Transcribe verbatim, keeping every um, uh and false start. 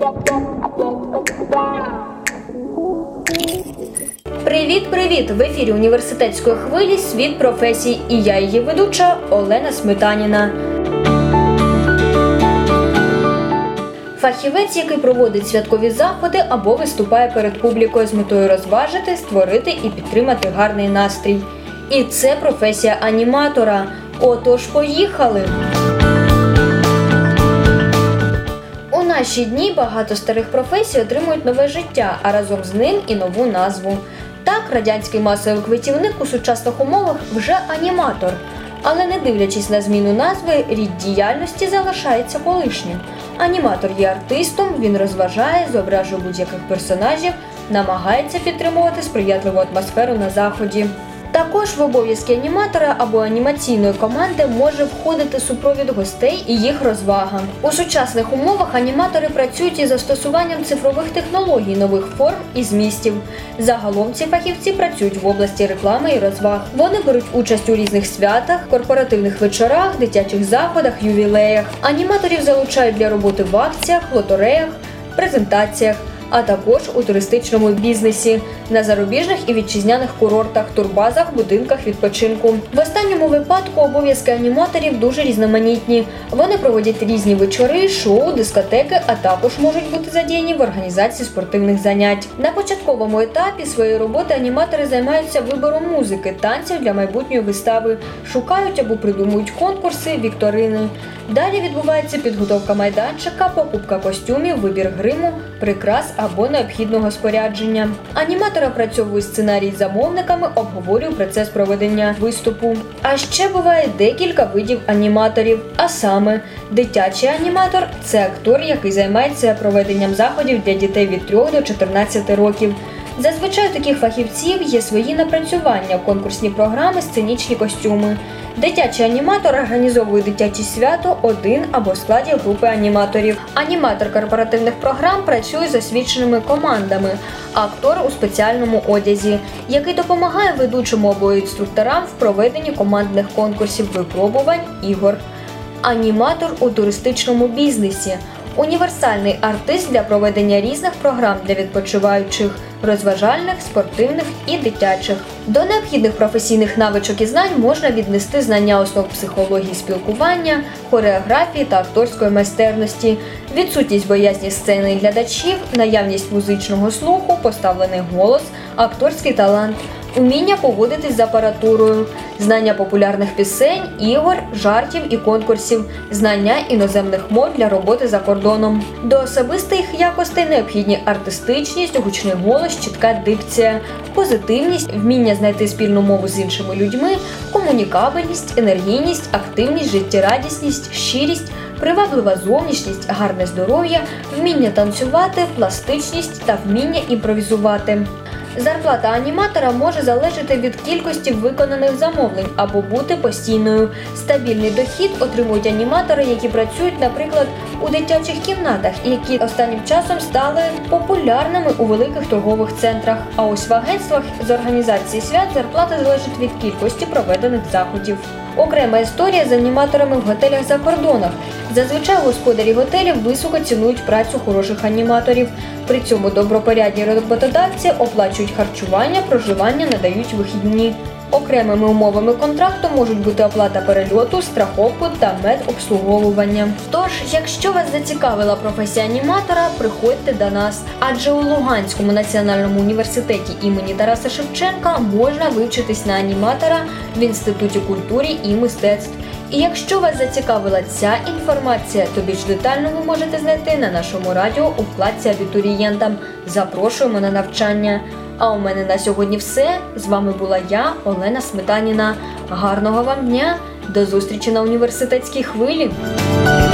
Привіт-привіт! В ефірі університетської хвилі «Світ професій» і я її ведуча Олена Сметаніна. Фахівець, який проводить святкові заходи або виступає перед публікою з метою розважити, створити і підтримати гарний настрій. І це професія аніматора. Отож, поїхали! У наші дні багато старих професій отримують нове життя, а разом з ним і нову назву. Так, радянський масовий квитівник у сучасних умовах вже аніматор. Але не дивлячись на зміну назви, рід діяльності залишається колишнім. Аніматор є артистом, він розважає, зображує будь-яких персонажів, намагається підтримувати сприятливу атмосферу на заході. Також в обов'язки аніматора або анімаційної команди може входити супровід гостей і їх розвага. У сучасних умовах аніматори працюють із застосуванням цифрових технологій, нових форм і змістів. Загалом ці фахівці працюють в області реклами і розваг. Вони беруть участь у різних святах, корпоративних вечорах, дитячих заходах, ювілеях. Аніматорів залучають для роботи в акціях, лотереях, презентаціях, а також у туристичному бізнесі, на зарубіжних і вітчизняних курортах, турбазах, будинках відпочинку. В останньому випадку обов'язки аніматорів дуже різноманітні. Вони проводять різні вечори, шоу, дискотеки, а також можуть бути задіяні в організації спортивних занять. На початковому етапі своєї роботи аніматори займаються вибором музики, танців для майбутньої вистави, шукають або придумують конкурси, вікторини. Далі відбувається підготовка майданчика, покупка костюмів, вибір гриму, прикрас або необхідного спорядження. Аніматор опрацьовує сценарій з замовниками, обговорює процес проведення виступу. А ще буває декілька видів аніматорів. А саме, дитячий аніматор – це актор, який займається проведенням заходів для дітей від трьох до чотирнадцяти років. Зазвичай у таких фахівців є свої напрацювання, конкурсні програми, сценічні костюми. Дитячий аніматор організовує дитячі свято один або в складі групи аніматорів. Аніматор корпоративних програм працює з освіченими командами, а актор у спеціальному одязі, який допомагає ведучому або інструкторам в проведенні командних конкурсів, випробувань, ігор. Аніматор у туристичному бізнесі – універсальний артист для проведення різних програм для відпочиваючих, розважальних, спортивних і дитячих. До необхідних професійних навичок і знань можна віднести знання основ психології спілкування, хореографії та акторської майстерності, відсутність боязні сцени і глядачів, наявність музичного слуху, поставлений голос, акторський талант, уміння поводитись з апаратурою, знання популярних пісень, ігор, жартів і конкурсів, знання іноземних мов для роботи за кордоном. До особистих якостей необхідні артистичність, гучний голос, чітка дикція, позитивність, вміння знайти спільну мову з іншими людьми, комунікабельність, енергійність, активність, життєрадісність, щирість, приваблива зовнішність, гарне здоров'я, вміння танцювати, пластичність та вміння імпровізувати. Зарплата аніматора може залежати від кількості виконаних замовлень або бути постійною. Стабільний дохід отримують аніматори, які працюють, наприклад, у дитячих кімнатах і які останнім часом стали популярними у великих торгових центрах. А ось в агентствах з організації свят зарплата залежить від кількості проведених заходів. Окрема історія з аніматорами в готелях за кордонах. Зазвичай господарі готелів високо цінують працю хороших аніматорів. При цьому добропорядні роботодавці оплачують харчування, проживання, надають вихідні. Окремими умовами контракту можуть бути оплата перельоту, страховку та медобслуговування. Тож, якщо вас зацікавила професія аніматора, приходьте до нас. Адже у Луганському національному університеті імені Тараса Шевченка можна вивчитись на аніматора в Інституті культури і мистецтв. І якщо вас зацікавила ця інформація, то більш детально ви можете знайти на нашому радіо у вкладці «Абітурієнтам». Запрошуємо на навчання. А у мене на сьогодні все. З вами була я, Олена Сметаніна. Гарного вам дня! До зустрічі на університетській хвилі!